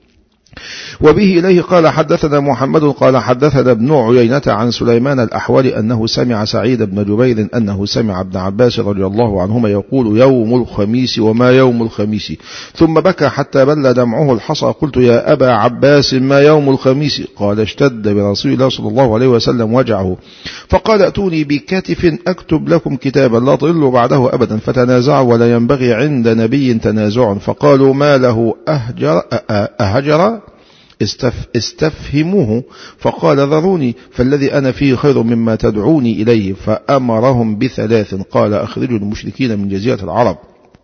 وبه إليه قال حدثنا محمد قال حدثنا ابن عيينة عن سليمان الأحول أنه سمع سعيد بن جبير أنه سمع ابن عباس رضي الله عنهما يقول: يوم الخميس وما يوم الخميس؟ ثم بكى حتى بل دمعه الحصى. قلت: يا أبا عباس ما يوم الخميس؟ قال: اشتد برسول الله صلى الله عليه وسلم وجعه فقال: اتوني بكتف أكتب لكم كتابا لا تضلوا بعده أبدا. فتنازعوا ولا ينبغي عند نبي تنازع. فقالوا: ما له أهجر استفهموه. فقال: ذروني فالذي أنا فيه خير مما تدعوني إليه. فأمرهم ب3: قال: أخرجوا المشركين من جزيرة العرب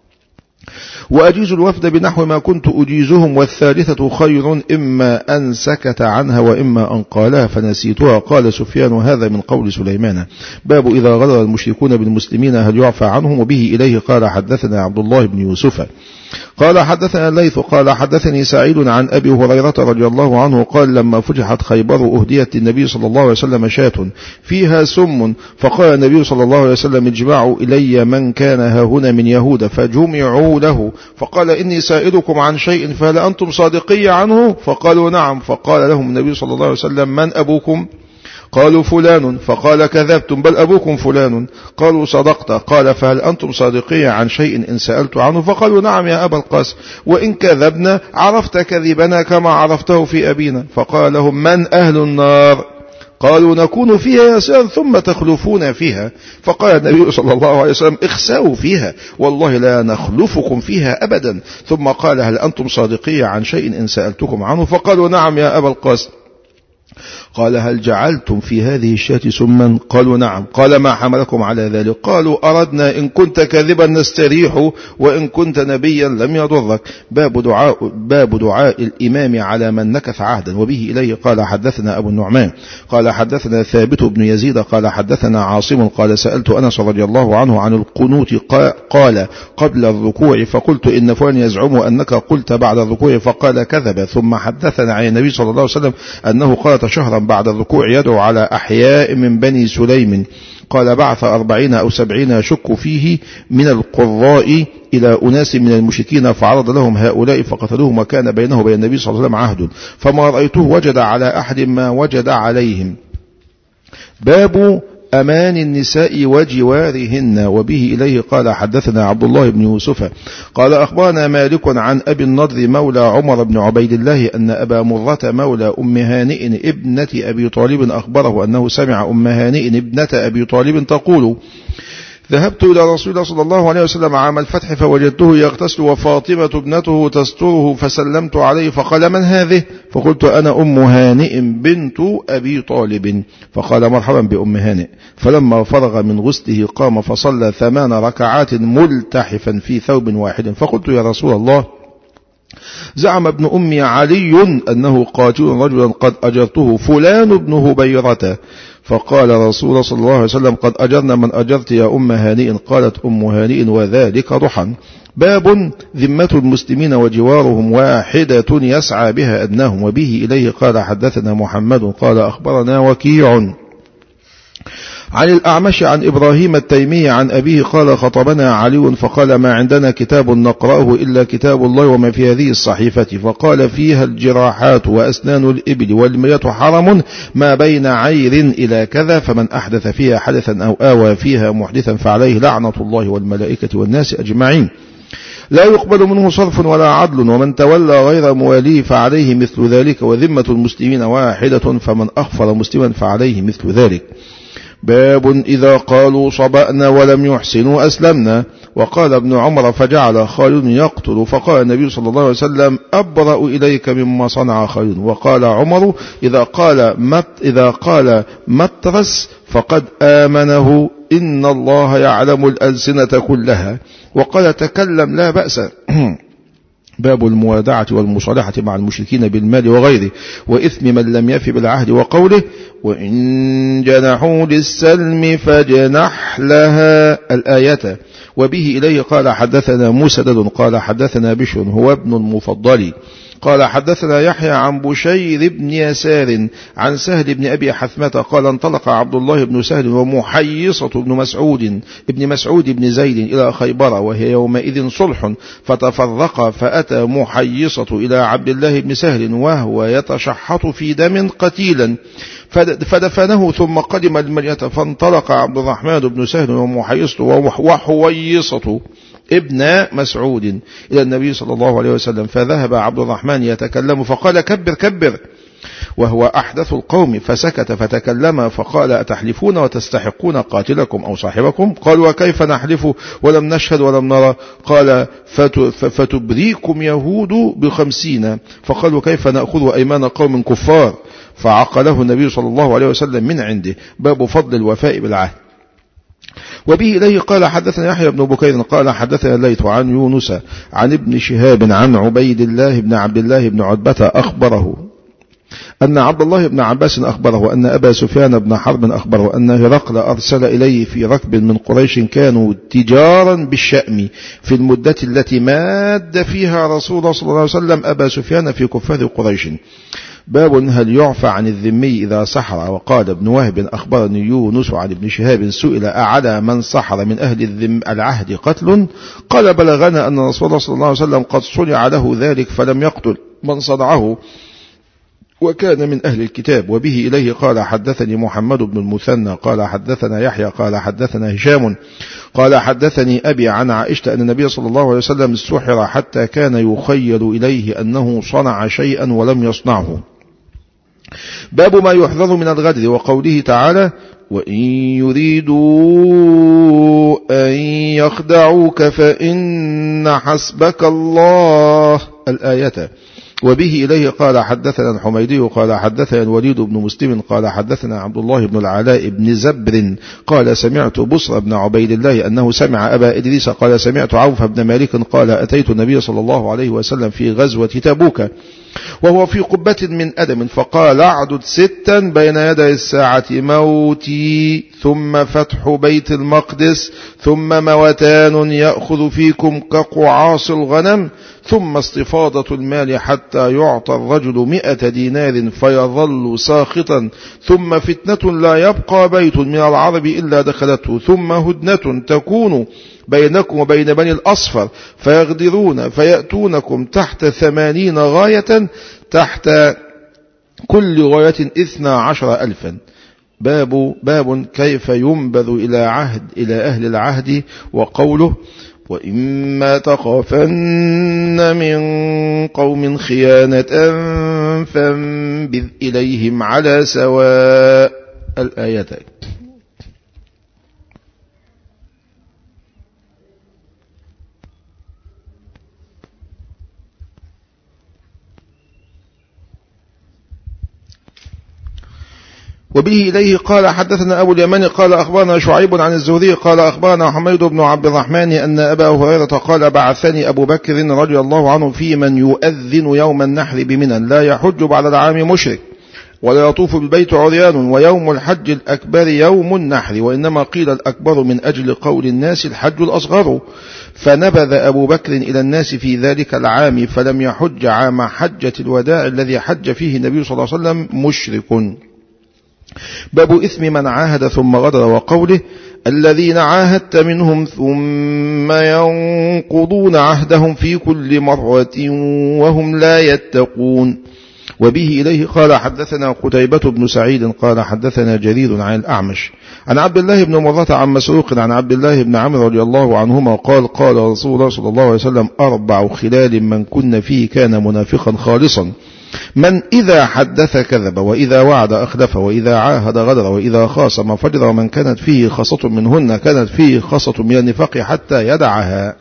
وأجيز الوفد بنحو ما كنت أجيزهم. والثالثة خير إما أن سكت عنها وإما أن قالها فنسيتها. قال سفيان: هذا من قول سليمان. باب إذا غدر المشركون بالمسلمين هل يعفى عنهم؟ وبه إليه قال حدثنا عبد الله بن يوسف قال حدثنا الليث قال حدثني سعيد عن أبي هريرة رضي الله عنه قال: لما فتحت خيبر أهديت النبي صلى الله عليه وسلم شاة فيها سم. فقال النبي صلى الله عليه وسلم: اجمعوا إلي من كان هاهنا من يهود. فجمعوا له. فقال: إني سائلكم عن شيء فهل أنتم صادقي عنه؟ فقالوا: نعم. فقال لهم النبي صلى الله عليه وسلم: من أبوكم؟ قالوا: فلان. فقال: كذبتم بل أبوكم فلان. قالوا: صدقت. قال: فهل أنتم صادقين عن شيء إن سألت عنه؟ فقالوا: نعم يا أبا القاسم. وإن كذبنا عرفت كذبنا كما عرفته في أبينا. فقال لهم: من أهل النار؟ قالوا: نكون فيها يسير ثم تخلفون فيها. فقال النبي صلى الله عليه وسلم: اخسأوا فيها والله لا نخلفكم فيها أبدا. ثم قال: هل أنتم صادقين عن شيء إن سألتكم عنه؟ فقالوا: نعم يا أبا القاسم. قال: هل جعلتم في هذه الشاة سما؟ قالوا: نعم. قال: ما حملكم على ذلك؟ قالوا: أردنا إن كنت كاذبا نستريح وإن كنت نبيا لم يضرك. باب دعاء الإمام على من نكث عهدا. وبه إليه قال حدثنا أبو النعمان قال حدثنا ثابت بن يزيد قال حدثنا عاصم قال: سألت أنس رضي الله عنه عن القنوت قال: قبل الركوع. فقلت: إن فلان يزعم أنك قلت بعد الركوع. فقال: كذب. ثم حدثنا عن النبي صلى الله عليه وسلم أنه قال شهرا بعد الركوع يدعو على أحياء من بني سليم. قال: بعث 40 أو 70 يشك فيه من القراء إلى أناس من المشركين فعرض لهم هؤلاء فقتلوهم وكان بينه وبين النبي صلى الله عليه وسلم عهد فما رأيته وجد على أحد ما وجد عليهم. باب أمان النساء وجوارهن. وبه إليه قال حدثنا عبد الله بن يوسف قال: أخبرنا مالك عن أبي النضر مولى عمر بن عبيد الله أن أبا مرة مولى أم هانئ ابنة أبي طالب أخبره أنه سمع أم هانئ ابنة أبي طالب تقول: ذهبت إلى رسول الله صلى الله عليه وسلم عام الفتح فوجدته يغتسل وفاطمة ابنته تستره فسلمت عليه فقال: من هذه؟ فقلت: أنا أم هانئ بنت أبي طالب. فقال: مرحبا بأم هانئ. فلما فرغ من غسله قام فصلى 8 ركعات ملتحفا في ثوب واحد. فقلت: يا رسول الله، زعم ابن أمي علي أنه قاتل رجلا قد أجرته فلان ابن هبيرة. فقال رسول الله صلى الله عليه وسلم: قد أجرنا من أجرت يا أم هانئ. قالت أم هانئ: وذلك ضحى. باب ذمة المسلمين وجوارهم واحدة يسعى بها أدناهم. وبه إليه قال حدثنا محمد قال: أخبرنا وكيع عن الأعمش عن إبراهيم التيمي عن أبيه قال خطبنا علي فقال ما عندنا كتاب نقرأه إلا كتاب الله وما في هذه الصحيفة، فقال فيها الجراحات وأسنان الإبل والمية حرم ما بين عير إلى كذا، فمن أحدث فيها حدثا أو آوى فيها محدثا فعليه لعنة الله والملائكة والناس أجمعين، لا يقبل منه صرف ولا عدل، ومن تولى غير مواليه فعليه مثل ذلك، وذمة المسلمين واحدة فمن أخفر مسلما فعليه مثل ذلك. باب إذا قالوا صبأنا ولم يحسنوا أسلمنا. وقال ابن عمر فجعل خالد يقتل، فقال النبي صلى الله عليه وسلم أبرأ إليك مما صنع خالد. وقال عمر إذا قال مترس فقد آمنه إن الله يعلم الألسنة كلها. وقال تكلم لا بأس. باب الموادعة والمصالحة مع المشركين بالمال وغيره، وإثم من لم يف بالعهد، وقوله وإن جنحوا للسلم فاجنح لها الآية. وبه إليه قال حدثنا مسدد قال حدثنا بشر هو ابن المفضل قال حدثنا يحيى عن بشير بن يسار عن سهل بن أبي حثمة قال انطلق عبد الله بن سهل ومحيصة بن مسعود بن زيد إلى خيبر وهي يومئذ صلح، فتفرقا، فأتى محيصة إلى عبد الله بن سهل وهو يتشحط في دم قتيلا فدفنه، ثم قدم المدينة، فانطلق عبد الرحمن بن سهل ومحيصة وحويصة ابن مسعود إلى النبي صلى الله عليه وسلم، فذهب عبد الرحمن يتكلم فقال كبر كبر، وهو أحدث القوم، فسكت فتكلم فقال أتحلفون وتستحقون قاتلكم أو صاحبكم؟ قالوا وكيف نحلف ولم نشهد ولم نرى؟ قال فتبريكم يهود ب50. فقالوا كيف نأخذ أيمان قوم كفار؟ فعقله النبي صلى الله عليه وسلم من عنده. باب فضل الوفاء بالعهد. وبه إليه قال حدثنا يحيى بن بكير قال حدثنا الليث عن يونس عن ابن شهاب عن عبيد الله بن عبد الله بن عتبة أخبره أن عبد الله بن عباس أخبره أن أبا سفيان بن حرب أخبره أن هرقل أرسل إليه في ركب من قريش كانوا تجارا بالشأم في المدة التي ماد فيها رسول الله صلى الله عليه وسلم أبا سفيان في كفار قريش. باب هل يعفى عن الذمي إذا سحر. وقال ابن وهب أخبرني يونس عن ابن شهاب سئل أعلى من سحر من أهل العهد قتل؟ قال بلغنا أن رسول الله صلى الله عليه وسلم قد صنع له ذلك فلم يقتل من صنعه وكان من أهل الكتاب. وبه إليه قال حدثني محمد بن المثنى قال حدثنا يحيى قال حدثنا هشام قال حدثني أبي عن عائشة أن النبي صلى الله عليه وسلم سحر حتى كان يخيل إليه أنه صنع شيئا ولم يصنعه. باب ما يحذر من الغدر. وقوله تعالى وإن يريدوا أن يخدعوك فإن حسبك الله الآية. وبه إليه قال حدثنا الحميدي قال حدثنا الوليد بن مسلم قال حدثنا عبد الله بن العلاء بن زبر قال سمعت بصر بن عبيد الله أنه سمع أبا إدريس قال سمعت عوف بن مالك قال أتيت النبي صلى الله عليه وسلم في غزوة تبوك وهو في قبة من أدم فقال اعدد 6 بين يدي الساعة موتي ثم فتح بيت المقدس ثم موتان يأخذ فيكم كقعاص الغنم ثم استفاضة المال حتى يعطى الرجل 100 دينار فيظل ساخطا ثم فتنة لا يبقى بيت من العرب إلا دخلته ثم هدنة تكون بينكم وبين بني الأصفر فيغدرون فيأتونكم تحت 80 غاية تحت كل غاية 12,000. باب كيف ينبذ إلى أهل العهد. وقوله وإما تخافن من قوم خيانة فانبذ إليهم على سواء الآيتين. وبه إليه قال حدثنا أبو اليمن قال أخبرنا شعيب عن الزهري قال أخبرنا حميد بن عبد الرحمن أن أبا هريرة قال بعثني أبو بكر رضي الله عنه في من يؤذن يوم النحر بمنى لا يحج بعد العام مشرك ولا يطوف بالبيت عريان ويوم الحج الأكبر يوم النحر وإنما قيل الأكبر من أجل قول الناس الحج الأصغر فنبذ أبو بكر إلى الناس في ذلك العام فلم يحج عام حجة الوداع الذي حج فيه النبي صلى الله عليه وسلم مشرك. باب إثم من عاهد ثم غدر، وقوله الذين عاهدت منهم ثم ينقضون عهدهم في كل مرة وهم لا يتقون. وبه إليه قال حدثنا قتيبة بن سعيد قال حدثنا جرير عن الأعمش عن عبد الله بن مرة عن مسروق عن عبد الله بن عمرو رضي الله عنهما قال قال رسول الله صلى الله عليه وسلم 4 خلال من كن فيه كان منافقا خالصا: من إذا حدث كذب، وإذا وعد أخلف، وإذا عاهد غدر، وإذا خاصم فجر، ومن كانت فيه خصة منهن كانت فيه خصة من النفاق حتى يدعها.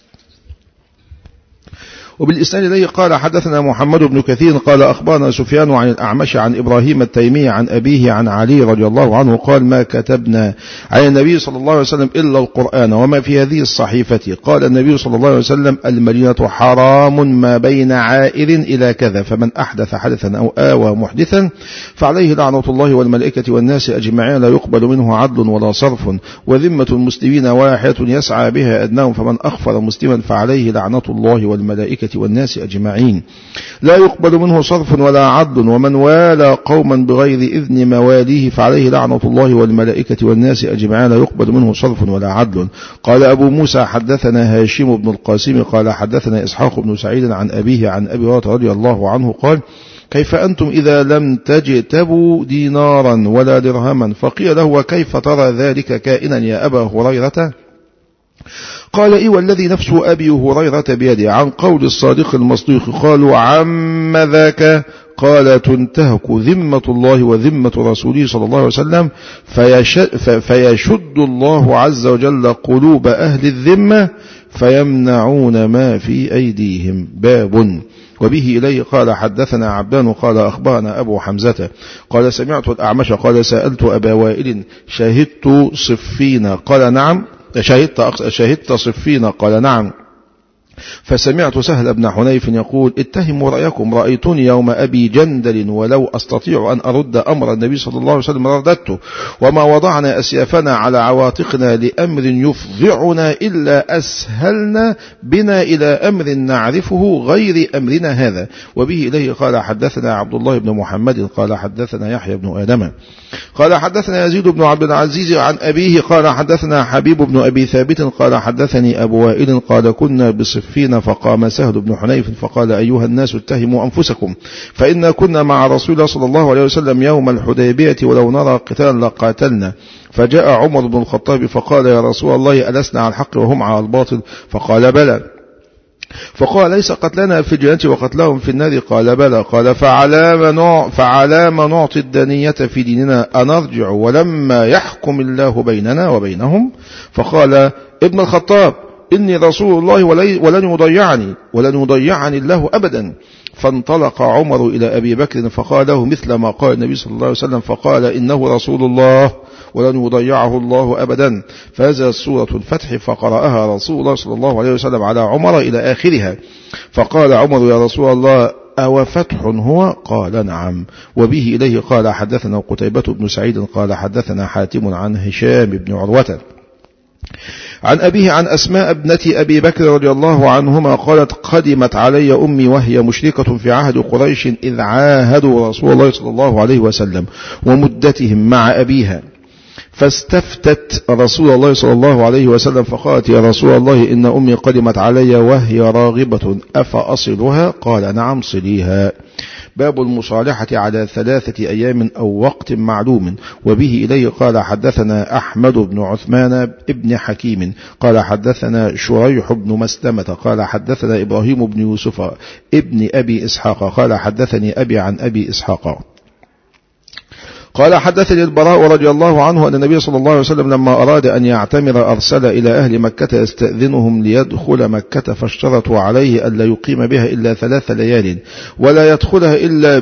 وبالإسناد إليه قال حدثنا محمد بن كثير قال أخبرنا سفيان عن الأعمش عن إبراهيم التيمي عن أبيه عن علي رضي الله عنه قال: ما كتبنا على النبي صلى الله عليه وسلم إلا القرآن وما في هذه الصحيفة. قال النبي صلى الله عليه وسلم: المدينة حرام ما بين عائر إلى كذا، فمن أحدث حدثا أو آوى محدثا فعليه لعنة الله والملائكة والناس أجمعين، لا يقبل منه عدل ولا صرف، وذمة المسلمين واحدة يسعى بها أدناهم، فمن أخفر مسلما فعليه لعنة الله والملائكة والناس أجمعين، لا يقبل منه صرف ولا عدل، ومن والى قوما بغير إذن مواليه فعليه لعنة الله والملائكة والناس أجمعين، لا يقبل منه صرف ولا عدل. قال أبو موسى حدثنا هاشم بن القاسم قال حدثنا إسحاق بن سعيد عن أبيه عن أبي هريرة رضي الله عنه قال: كيف أنتم إذا لم تجتبوا دينارا ولا درهما؟ فقيل له: وكيف ترى ذلك كائنا يا أبا هريرة؟ قال: إيه والذي نفس أبي هريرة بيده، عن قول الصادق المصدوق. قالوا: عم ذاك؟ قال: تنتهك ذمة الله وذمة رسوله صلى الله عليه وسلم فيشد الله عز وجل قلوب أهل الذمة فيمنعون ما في أيديهم. باب. وبه إليه قال حدثنا عبدان قال أخبرنا أبو حمزة قال سمعت الأعمش قال سألت أبا وائل: شهدت صفين؟ قال: نعم. شهدت صفين؟ قال: نعم. فسمعت سهل بن حنيف يقول: اتهموا رأيكم، رأيتني يوم أبي جندل ولو أستطيع أن أرد أمر النبي صلى الله عليه وسلم رددته، وما وضعنا أسيافنا على عواتقنا لأمر يفضعنا إلا أسهلنا بنا إلى أمر نعرفه غير أمرنا هذا. وبه إليه قال حدثنا عبد الله بن محمد قال حدثنا يحيى بن آدم قال حدثنا يزيد بن عبد العزيز عن أبيه قال حدثنا حبيب بن أبي ثابت قال حدثني أبو وائل قال: كنا بصفين فقام سهل بن حنيف فقال: أيها الناس اتهموا أنفسكم، فإنا كنا مع رسول الله صلى الله عليه وسلم يوم الحديبية ولو نرى قتالا لقاتلنا. فجاء عمر بن الخطاب فقال: يا رسول الله ألسنا على الحق وهم على الباطل؟ فقال: بلى. فقال: ليس قتلنا في الجنة وقتلهم في النار؟ قال: بلى. قال: فعلام نعطي الدنية في ديننا أنرجع ولما يحكم الله بيننا وبينهم؟ فقال ابن الخطاب: إني رسول الله ولن يضيعني الله أبدا. فانطلق عمر إلى أبي بكر فقال له مثل ما قال النبي صلى الله عليه وسلم، فقال: إنه رسول الله ولن يضيعه الله أبدا. فنزلت سورة الفتح فقرأها رسول الله صلى الله عليه وسلم على عمر إلى آخرها. فقال عمر: يا رسول الله أو فتح هو؟ قال: نعم. وبه إليه قال حدثنا قتيبة بن سعيد قال حدثنا حاتم عن هشام بن عروة عن أبيه عن أسماء ابنة أبي بكر رضي الله عنهما قالت: قدمت علي أمي وهي مشركة في عهد قريش إذ عاهدوا رسول الله صلى الله عليه وسلم ومدتهم مع أبيها، فاستفتت رسول الله صلى الله عليه وسلم فقالت: يا رسول الله إن أمي قدمت علي وهي راغبة أفأصلها؟ قال: نعم صليها. باب المصالحة على 3 أيام أو وقت معلوم. وبه إليه قال حدثنا أحمد بن عثمان ابن حكيم قال حدثنا شريح بن مسلمة قال حدثنا إبراهيم بن يوسف ابن أبي إسحاق قال حدثني أبي عن أبي إسحاق قال حدثني البراء رضي الله عنه أن النبي صلى الله عليه وسلم لما أراد أن يعتمر أرسل إلى أهل مكة يستأذنهم ليدخل مكة، فاشترطوا عليه ألا يقيم بها إلا 3 ليال ولا يدخلها إلا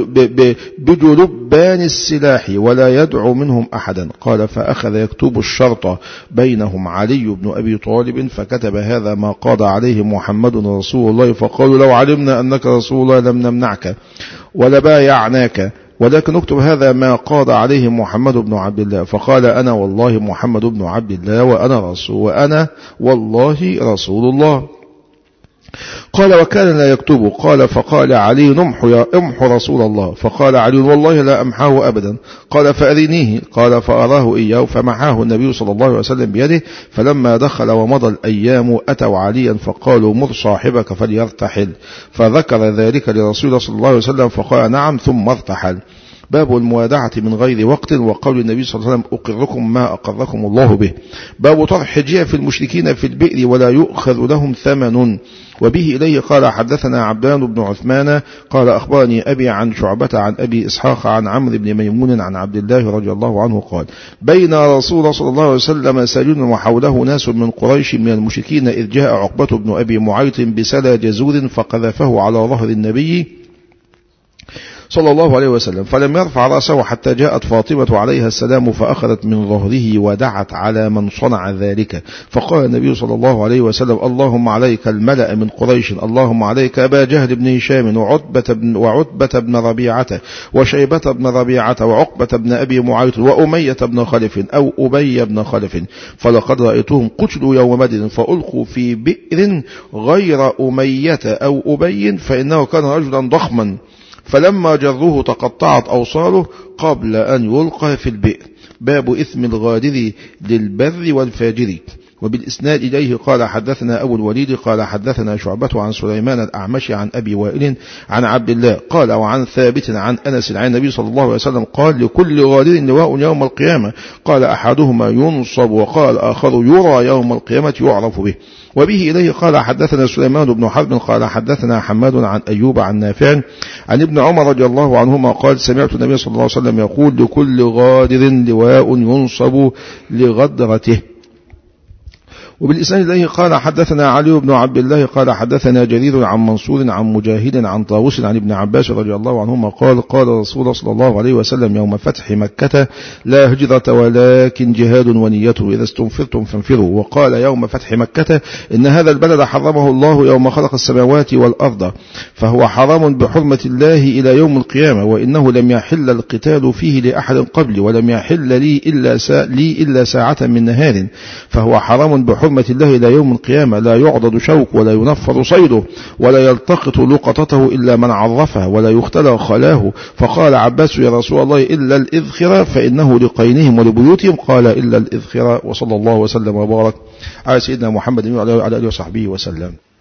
بجلبان السلاح ولا يدعو منهم أحدا. قال: فأخذ يكتب الشرط بينهم علي بن أبي طالب فكتب: هذا ما قاضى عليه محمد رسول الله. فقالوا: لو علمنا أنك رسول الله لم نمنعك ولا بايعناك، ولكن اكتب هذا ما قاضى عليه محمد بن عبد الله. فقال: أنا والله محمد بن عبد الله وأنا والله رسول الله. قال وكان لا يكتب. قال فقال علي امح رسول الله. فقال علي والله لا أمحاه أبدا. قال فأذنيه. قال فأراه إياه فمحاه النبي صلى الله عليه وسلم بيده. فلما دخل ومضى الأيام أتوا عليا فقالوا مر صاحبك فليرتحل. فذكر ذلك لرسول الله صلى الله عليه وسلم فقال نعم ثم ارتحل. باب الموادعة من غير وقت، وقول النبي صلى الله عليه وسلم أقركم ما أقركم الله به. باب طرح جيف المشركين في البئر ولا يؤخذ لهم ثمن. وبه إليه قال حدثنا عبدان بن عثمان قال أخبرني أبي عن شعبة عن أبي إسحاق عن عمرو بن ميمون عن عبد الله رضي الله عنه قال بين رسول الله صلى الله عليه وسلم ساجد وحوله ناس من قريش من المشركين إذ جاء عقبة بن أبي معيط بسلى جزور فقذفه على ظهر النبي صلى الله عليه وسلم فلم يرفع رأسه حتى جاءت فاطمة عليها السلام فأخذت من ظهره ودعت على من صنع ذلك. فقال النبي صلى الله عليه وسلم اللهم عليك الملأ من قريش، اللهم عليك أبا جهل بن هشام وعتبة بن ربيعة وشيبة بن ربيعة وعقبة بن أبي معيط وأمية بن خلف أو أبي بن خلف، فلقد رأيتهم قتلوا يوم بدر فألقوا في بئر غير أمية أو أبي فإنه كان رجلا ضخما، فلما جروه تقطعت أوصاله قبل أن يلقى في البئر. باب إثم الغادر للبر والفاجر. وبالإسناد إليه قال حدثنا أبو الوليد قال حدثنا شعبة عن سليمان الأعمش عن أبي وائل عن عبد الله قال وعن ثابت عن أنس عن النبي صلى الله عليه وسلم قال لكل غادر لواء يوم القيامة، قال أحدهما ينصب وقال آخر يرى يوم القيامة يعرف به. وبه إليه قال حدثنا سليمان بن حرب قال حدثنا حماد عن أيوب عن نافع عن ابن عمر رضي الله عنهما قال سمعت النبي صلى الله عليه وسلم يقول لكل غادر لواء ينصب لغدرته. وبالإسناد إليه قال حدثنا علي بن عبد الله قال حدثنا جرير عن منصور عن مجاهد عن طاووس عن ابن عباس رضي الله عنهما قال رسول الله صلى الله عليه وسلم يوم فتح مكة لا هجرة ولكن جهاد ونيته إذا استنفرتم فانفروا. وقال يوم فتح مكة إن هذا البلد حرمه الله يوم خلق السماوات والأرض فهو حرام بحرمة الله إلى يوم القيامة، وإنه لم يحل القتال فيه لأحد قبلي ولم يحل لي إلا ساعة من نهار، فهو حرام بحرمة الله إلى يوم القيامة لا يعضد شوك ولا ينفر صيده ولا يلتقط لقطته إلا من عرفها ولا يختلى خلاه. فقال عباس يا رسول الله إلا الإذخرة فإنه لقينهم ولبيوتهم، قال إلا الإذخرة. وصلى الله وسلم وبارك على سيدنا محمد وعلى آله وصحبه وسلم.